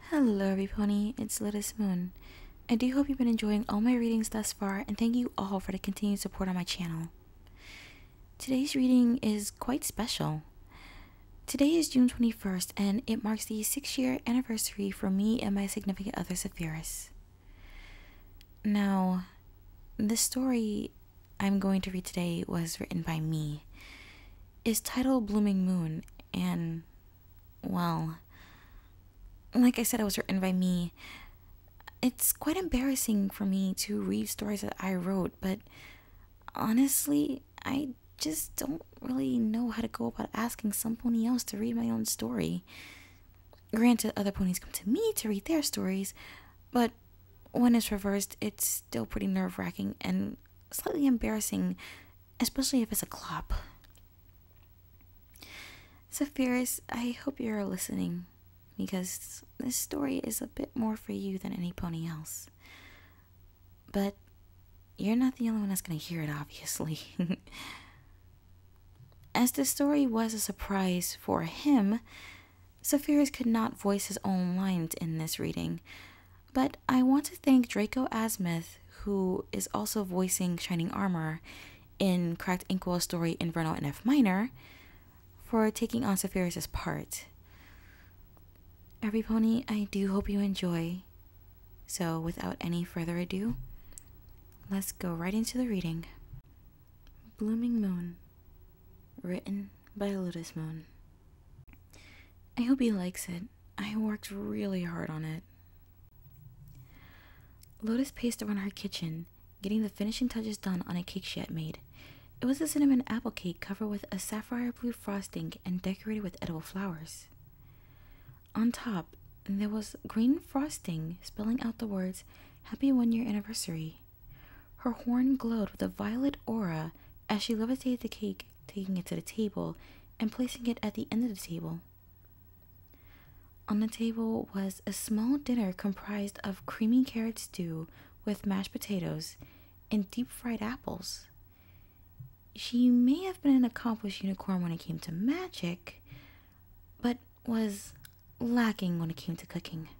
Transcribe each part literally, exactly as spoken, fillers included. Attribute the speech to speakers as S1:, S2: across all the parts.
S1: Hello, everypony. It's Lotus Moon. I do hope you've been enjoying all my readings thus far, and thank you all for the continued support on my channel. Today's reading is quite special. Today is June twenty-first, and it marks the six-year anniversary for me and my significant other, Sephiris. Now, the story I'm going to read today was written by me. It's titled Blooming Moon, and, well, like I said, it was written by me. It's quite embarrassing for me to read stories that I wrote, but honestly, I just don't really know how to go about asking some pony else to read my own story. Granted, other ponies come to me to read their stories, but when it's reversed, it's still pretty nerve-wracking and slightly embarrassing, especially if it's a clop. Sephiris, I hope you're listening, because this story is a bit more for you than any pony else. But you're not the only one that's going to hear it, obviously. As the story was a surprise for him, Sephiris could not voice his own lines in this reading. But I want to thank Draco Asmith, who is also voicing Shining Armor in Cracked Inkwell's story Inferno in F minor, for taking on Sephiris' part. Every pony, I do hope you enjoy. So without any further ado, let's go right into the reading. Blooming Moon, written by Lotus Moon. I hope he likes it. I worked really hard on it. Lotus paced around her kitchen, getting the finishing touches done on a cake she had made. It was a cinnamon apple cake covered with a sapphire blue frosting and decorated with edible flowers. On top, there was green frosting spelling out the words, Happy One Year Anniversary. Her horn glowed with a violet aura as she levitated the cake, taking it to the table and placing it at the end of the table. On the table was a small dinner comprised of creamy carrot stew with mashed potatoes and deep-fried apples. She may have been an accomplished unicorn when it came to magic, but was lacking when it came to cooking.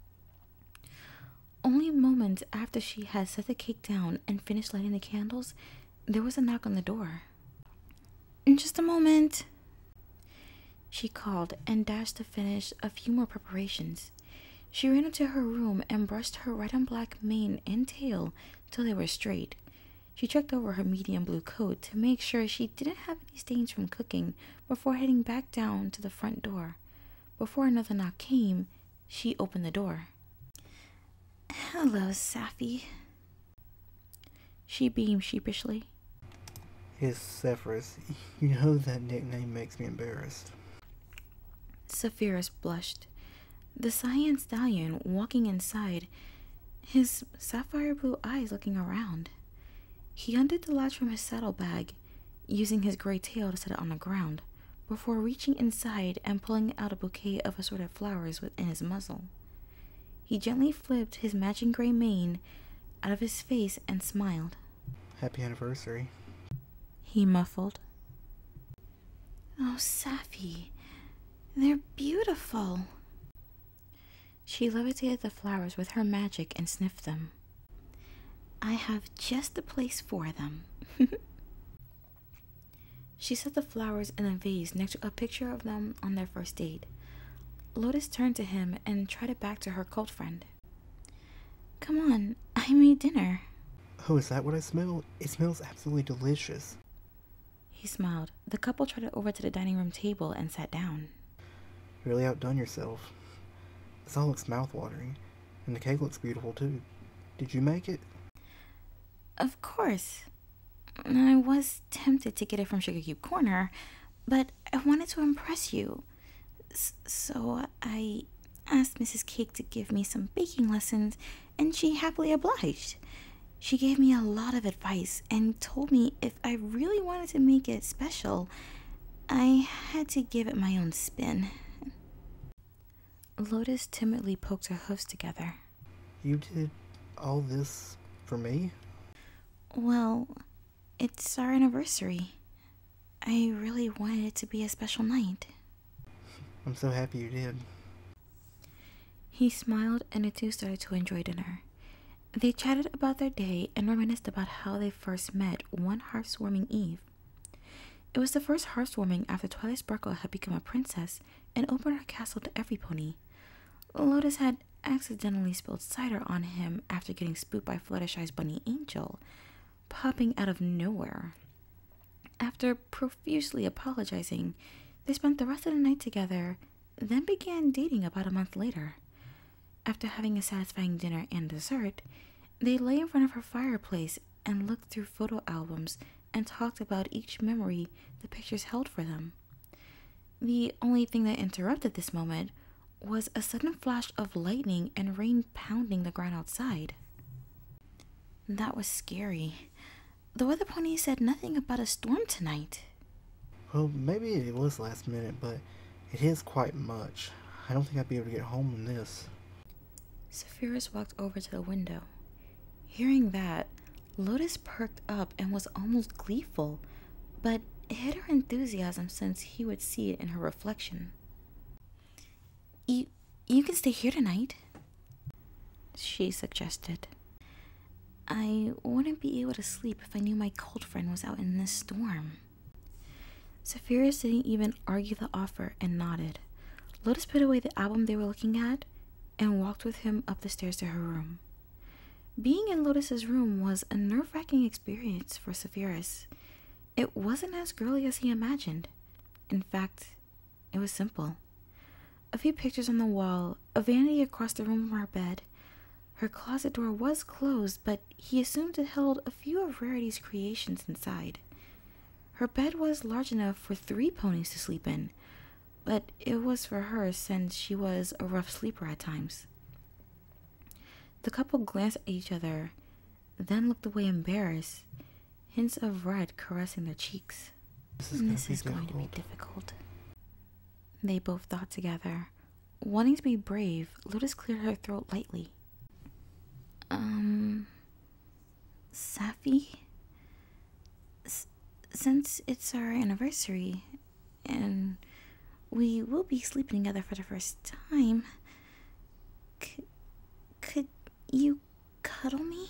S1: Only moments after she had set the cake down and finished lighting the candles, there was a knock on the door. "In just a moment," she called and dashed to finish a few more preparations. She ran into her room and brushed her red and black mane and tail till they were straight. She checked over her medium blue coat to make sure she didn't have any stains from cooking before heading back down to the front door. Before another knock came, she opened the door. "Hello, Sappy." She beamed sheepishly.
S2: Yes, Sephiris. You know that nickname makes me embarrassed.
S1: Sephiris blushed. The Cyan Stallion walking inside, his sapphire blue eyes looking around. He undid the latch from his saddlebag, using his gray tail to set it on the ground, before reaching inside and pulling out a bouquet of assorted flowers within his muzzle. He gently flipped his matching gray mane out of his face and smiled.
S2: Happy anniversary.
S1: He muffled. "Oh, Sappy, they're beautiful." She levitated the flowers with her magic and sniffed them. "I have just the place for them." She set the flowers in a vase next to a picture of them on their first date. Lotus turned to him and trotted back to her cult friend. "Come on, I made dinner."
S2: Oh, is that what I smell? It smells absolutely delicious.
S1: He smiled. The couple trotted over to the dining room table and sat down.
S2: You really outdone yourself. This all looks mouth-watering, and the cake looks beautiful too. Did you make it?
S1: Of course. I was tempted to get it from Sugar Cube Corner, but I wanted to impress you. S so I asked Missus Cake to give me some baking lessons, and she happily obliged. She gave me a lot of advice and told me if I really wanted to make it special, I had to give it my own spin. Lotus timidly poked her hoofs together.
S2: You did all this for me?
S1: Well, it's our anniversary. I really wanted it to be a special night.
S2: I'm so happy you did.
S1: He smiled, and the two started to enjoy dinner. They chatted about their day and reminisced about how they first met one hearthwarming eve. It was the first hearthwarming after Twilight Sparkle had become a princess and opened her castle to every pony. Lotus had accidentally spilled cider on him after getting spooked by Fluttershy's bunny Angel, popping out of nowhere. After profusely apologizing, they spent the rest of the night together, then began dating about a month later. After having a satisfying dinner and dessert, they lay in front of her fireplace and looked through photo albums and talked about each memory the pictures held for them. The only thing that interrupted this moment was a sudden flash of lightning and rain pounding the ground outside. That was scary. The weather pony said nothing about a storm tonight.
S2: Well, maybe it was last minute, but it is quite much. I don't think I'd be able to get home in this.
S1: Zephyrus walked over to the window. Hearing that, Lotus perked up and was almost gleeful, but it hid her enthusiasm since he would see it in her reflection. You, you can stay here tonight, she suggested. I wouldn't be able to sleep if I knew my cold friend was out in this storm. Zephyrus didn't even argue the offer and nodded. Lotus put away the album they were looking at and walked with him up the stairs to her room. Being in Lotus's room was a nerve-wracking experience for Zephyrus. It wasn't as girly as he imagined. In fact, it was simple. A few pictures on the wall, a vanity across the room from her bed. Her closet door was closed, but he assumed it held a few of Rarity's creations inside. Her bed was large enough for three ponies to sleep in, but it was for her since she was a rough sleeper at times. The couple glanced at each other, then looked away embarrassed, hints of red caressing their cheeks.
S2: This is, gonna,
S1: this
S2: be
S1: is going to be
S2: difficult.
S1: difficult. They both thought together. Wanting to be brave, Lotus cleared her throat lightly. Um, Safi? S- since it's our anniversary, and we will be sleeping together for the first time, c- could you cuddle me?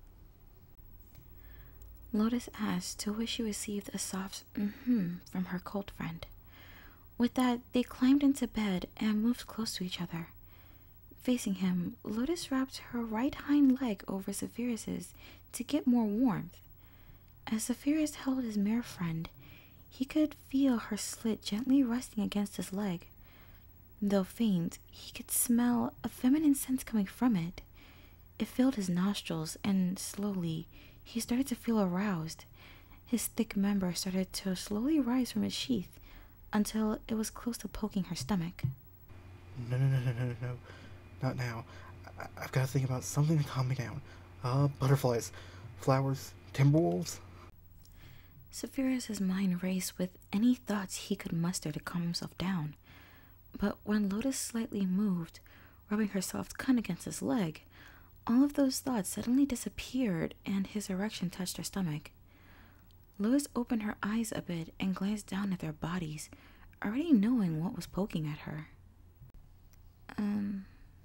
S1: Lotus asked, to which she received a soft mm-hmm from her cold friend. With that, they climbed into bed and moved close to each other. Facing him, Lotus wrapped her right hind leg over Zephyrus's to get more warmth. As Zephyrus held his mare friend, he could feel her slit gently resting against his leg. Though faint, he could smell a feminine scent coming from it. It filled his nostrils, and slowly, he started to feel aroused. His thick member started to slowly rise from its sheath until it was close to poking her stomach.
S2: No, no, no, no, no, no, no. Not now. I- I've got to think about something to calm me down. Uh, butterflies, flowers, timberwolves.
S1: Zephyrus's mind raced with any thoughts he could muster to calm himself down. But when Lotus slightly moved, rubbing her soft cunt against his leg, all of those thoughts suddenly disappeared and his erection touched her stomach. Lotus opened her eyes a bit and glanced down at their bodies, already knowing what was poking at her. Um,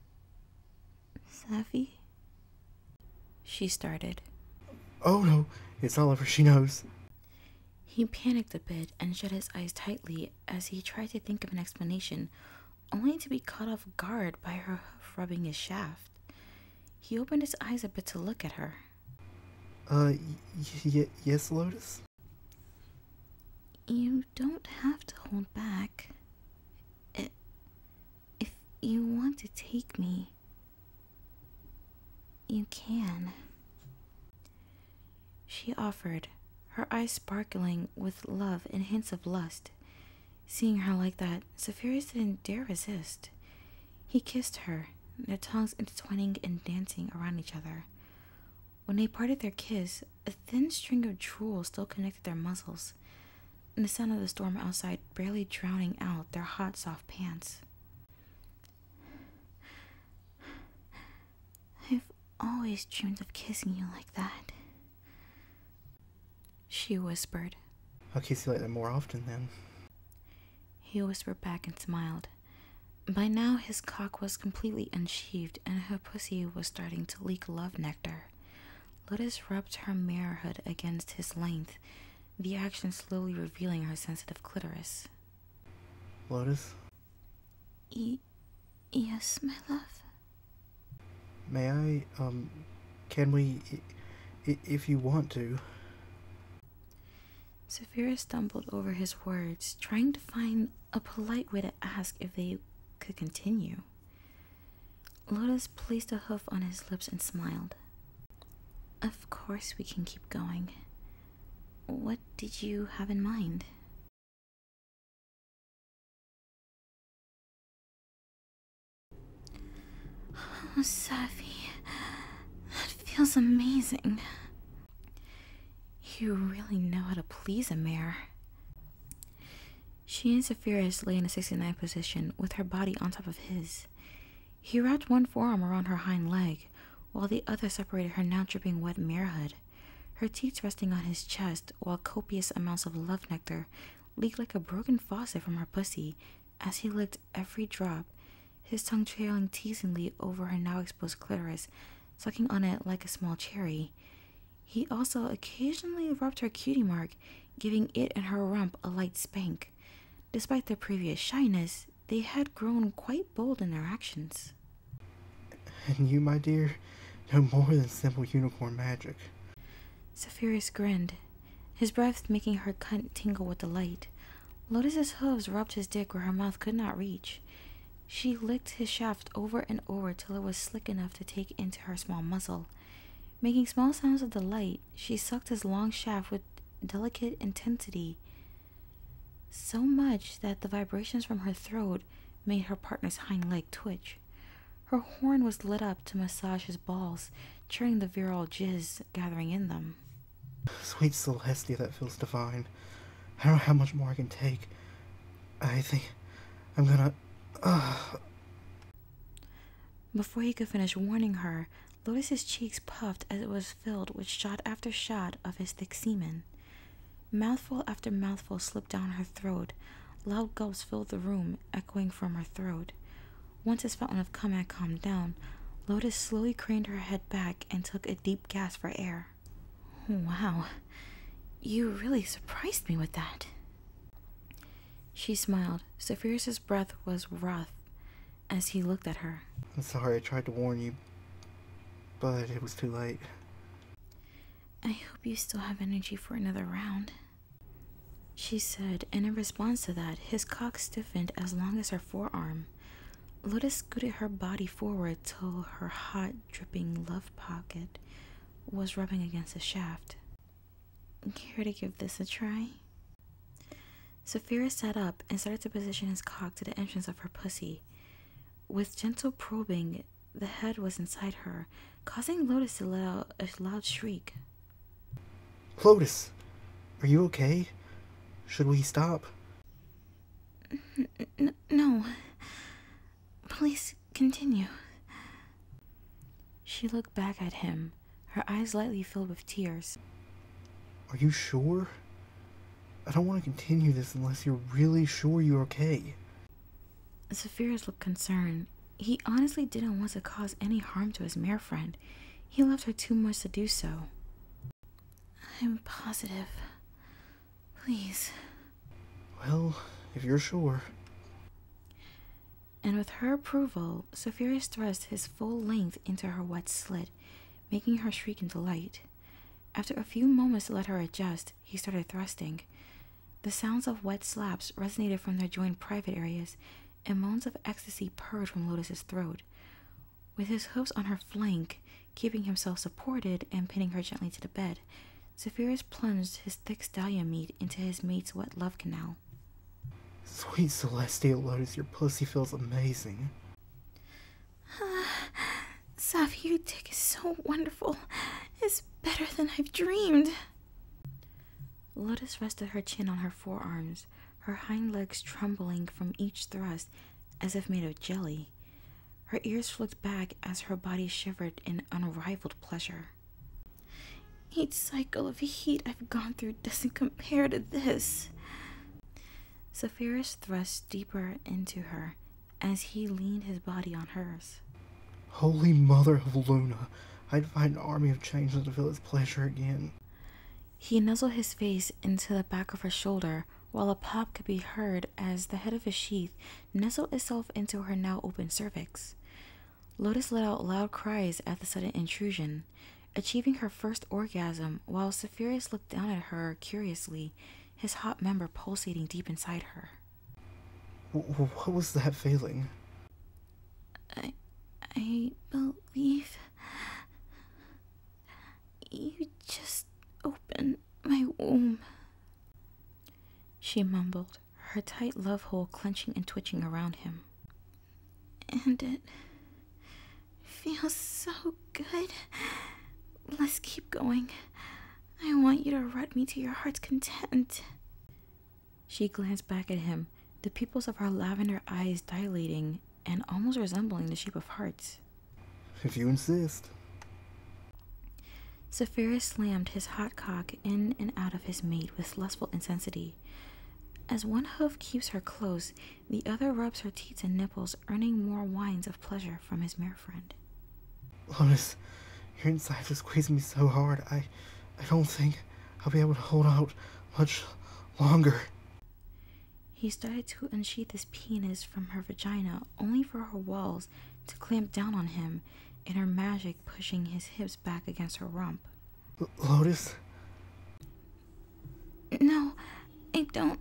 S1: Safi? She started.
S2: Oh no, it's Oliver, she knows.
S1: He panicked a bit and shut his eyes tightly as he tried to think of an explanation, only to be caught off guard by her hoof rubbing his shaft. He opened his eyes a bit to look at her.
S2: Uh, y- y- yes, Lotus?
S1: You don't have to hold back. I- if you want to take me, you can. She offered, her eyes sparkling with love and hints of lust. Seeing her like that, Zephyrus didn't dare resist. He kissed her, their tongues intertwining and dancing around each other. When they parted their kiss, a thin string of drool still connected their muzzles, and the sound of the storm outside barely drowning out their hot, soft pants. I've always dreamed of kissing you like that, she whispered.
S2: I'll kiss you like that more often then.
S1: He whispered back and smiled. By now, his cock was completely unsheathed and her pussy was starting to leak love nectar. Lotus rubbed her mirror hood against his length, the action slowly revealing her sensitive clitoris.
S2: Lotus?
S1: E- yes, my love.
S2: May I, um, can we, I- if you want to?
S1: Saphira stumbled over his words, trying to find a polite way to ask if they could continue. Lotus placed a hoof on his lips and smiled. Of course we can keep going. What did you have in mind? Oh, Safi, that feels amazing. You really know how to please a mare. She and Saphira lay in a sixty-nine position with her body on top of his. He wrapped one forearm around her hind leg, while the other separated her now dripping wet marehood, her teats resting on his chest while copious amounts of love nectar leaked like a broken faucet from her pussy as he licked every drop, his tongue trailing teasingly over her now exposed clitoris, sucking on it like a small cherry. He also occasionally rubbed her cutie mark, giving it and her rump a light spank. Despite their previous shyness, they had grown quite bold in their actions.
S2: And you, my dear, know more than simple unicorn magic.
S1: Saphirus grinned, his breath making her cunt tingle with delight. Lotus's hooves rubbed his dick where her mouth could not reach. She licked his shaft over and over till it was slick enough to take into her small muzzle. Making small sounds of delight, she sucked his long shaft with delicate intensity, so much that the vibrations from her throat made her partner's hind leg twitch. Her horn was lit up to massage his balls, churning the virile jizz gathering in them.
S2: Sweet Celestia, that feels divine. I don't know how much more I can take. I think I'm gonna... Ugh.
S1: Before he could finish warning her, Lotus's cheeks puffed as it was filled with shot after shot of his thick semen. Mouthful after mouthful slipped down her throat. Loud gulps filled the room, echoing from her throat. Once his fountain of cum had calmed down, Lotus slowly craned her head back and took a deep gasp for air. Wow, you really surprised me with that. She smiled. Saphirus' breath was rough as he looked at her.
S2: I'm sorry I tried to warn you, but it was too late.
S1: I hope you still have energy for another round, she said, and in response to that, his cock stiffened as long as her forearm. Lotus scooted her body forward till her hot, dripping love pocket was rubbing against the shaft. Care to give this a try? Saphira sat up and started to position his cock to the entrance of her pussy. With gentle probing, the head was inside her, causing Lotus to let out a loud shriek.
S2: Lotus, are you okay? Should we stop?
S1: N- no. Please continue. She looked back at him, her eyes lightly filled with tears.
S2: Are you sure? I don't want to continue this unless you're really sure you're okay.
S1: Saphirus looked concerned. He honestly didn't want to cause any harm to his mare friend. He loved her too much to do so. I'm positive. Please.
S2: Well, if you're sure.
S1: And with her approval, Saphirus thrust his full length into her wet slit, making her shriek in delight. After a few moments to let her adjust, he started thrusting. The sounds of wet slaps resonated from their joined private areas, and moans of ecstasy purred from Lotus's throat. With his hoofs on her flank, keeping himself supported and pinning her gently to the bed, Saphirus plunged his thick stallion meat into his mate's wet love canal.
S2: Sweet Celestial Lotus, your pussy feels amazing.
S1: Saf, your dick is so wonderful. It's better than I've dreamed. Lotus rested her chin on her forearms, her hind legs trembling from each thrust as if made of jelly. Her ears flicked back as her body shivered in unrivaled pleasure. Each cycle of heat I've gone through doesn't compare to this. Saphirus thrust deeper into her as he leaned his body on hers.
S2: Holy Mother of Luna, I'd fight an army of changelings to feel his pleasure again.
S1: He nuzzled his face into the back of her shoulder, while a pop could be heard as the head of his sheath nestled itself into her now open cervix. Lotus let out loud cries at the sudden intrusion, achieving her first orgasm while Zephyrus looked down at her curiously, his hot member pulsating deep inside her.
S2: W- what was that feeling?
S1: I, I believe you just opened my womb, she mumbled, her tight love hole clenching and twitching around him. And it feels so good. Let's keep going. I want you to rub me to your heart's content. She glanced back at him, the pupils of her lavender eyes dilating and almost resembling the shape of hearts.
S2: If you insist.
S1: Zephyrus slammed his hot cock in and out of his mate with lustful intensity. As one hoof keeps her close, the other rubs her teats and nipples, earning more whines of pleasure from his mare friend.
S2: Lotus, your insides are squeezing me so hard, I, I don't think I'll be able to hold out much longer.
S1: He started to unsheath his penis from her vagina, only for her walls to clamp down on him, and her magic pushing his hips back against her rump.
S2: L- Lotus?
S1: No, I don't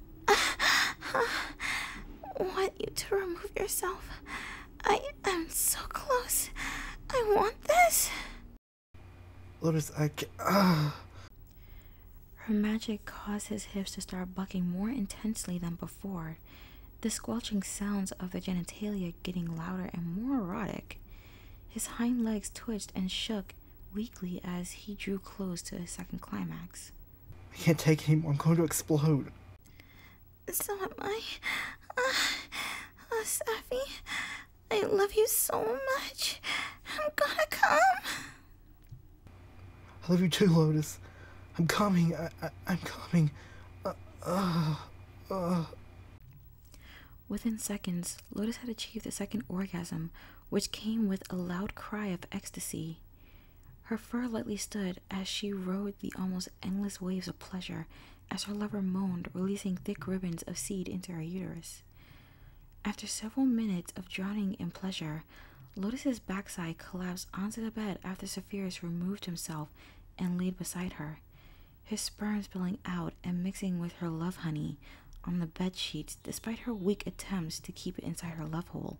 S1: want you to remove yourself. I am so close. I want this.
S2: Lotus, I can't. Ah.
S1: Her magic caused his hips to start bucking more intensely than before, the squelching sounds of the genitalia getting louder and more erotic. His hind legs twitched and shook weakly as he drew close to his second climax.
S2: I can't take it anymore. I'm going to explode.
S1: So am I. Uh, uh, Safi, I love you so much. I'm gonna come.
S2: I love you too, Lotus. I'm coming. I, I, I'm coming. Uh, uh, uh.
S1: Within seconds, Lotus had achieved a second orgasm, which came with a loud cry of ecstasy. Her fur lightly stood as she rode the almost endless waves of pleasure as her lover moaned, releasing thick ribbons of seed into her uterus. After several minutes of drowning in pleasure, Lotus's backside collapsed onto the bed after Zephyrus removed himself and laid beside her, his sperm spilling out and mixing with her love honey on the bed sheets despite her weak attempts to keep it inside her love hole.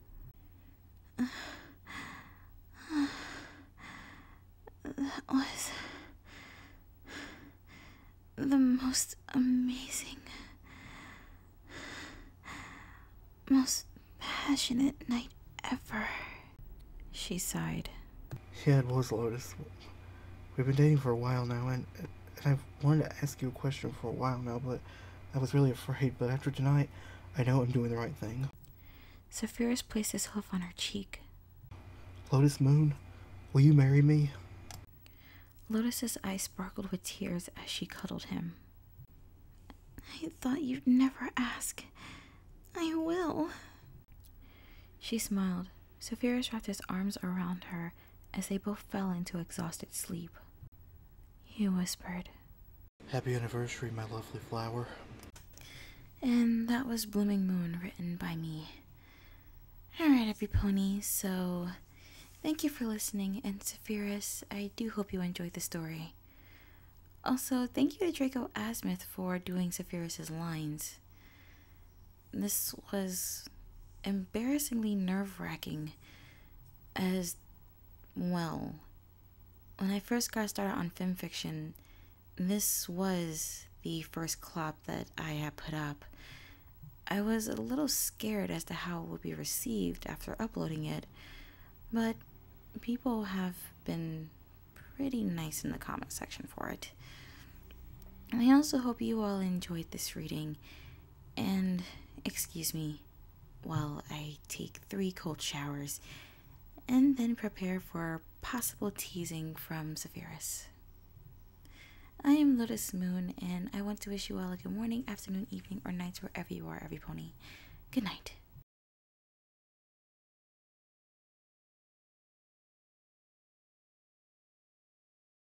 S1: That was the most amazing, most passionate night ever, she sighed.
S2: Yeah, it was, Lotus. We've been dating for a while now, and, and I've wanted to ask you a question for a while now, but I was really afraid. But after tonight, I know I'm doing the right thing.
S1: Zephyrus placed his hoof on her cheek.
S2: Lotus Moon, will you marry me?
S1: Lotus's eyes sparkled with tears as she cuddled him. I thought you'd never ask. I will. She smiled. Zephyrus wrapped his arms around her as they both fell into exhausted sleep. He whispered,
S2: Happy anniversary, my lovely flower.
S1: And that was Blooming Moon, written by me. Alright, every pony, so thank you for listening, and Zephyrus, I do hope you enjoyed the story. Also, thank you to Draco Asmith for doing Zephyrus's lines. This was embarrassingly nerve-wracking as well. When I first got started on FimFiction, this was the first clop that I had put up. I was a little scared as to how it would be received after uploading it, but people have been pretty nice in the comment section for it. I also hope you all enjoyed this reading, and excuse me while I take three cold showers and then prepare for possible teasing from Zephyrus. I am Lotus Moon, and I want to wish you all a good morning, afternoon, evening, or night wherever you are, every pony. Good night.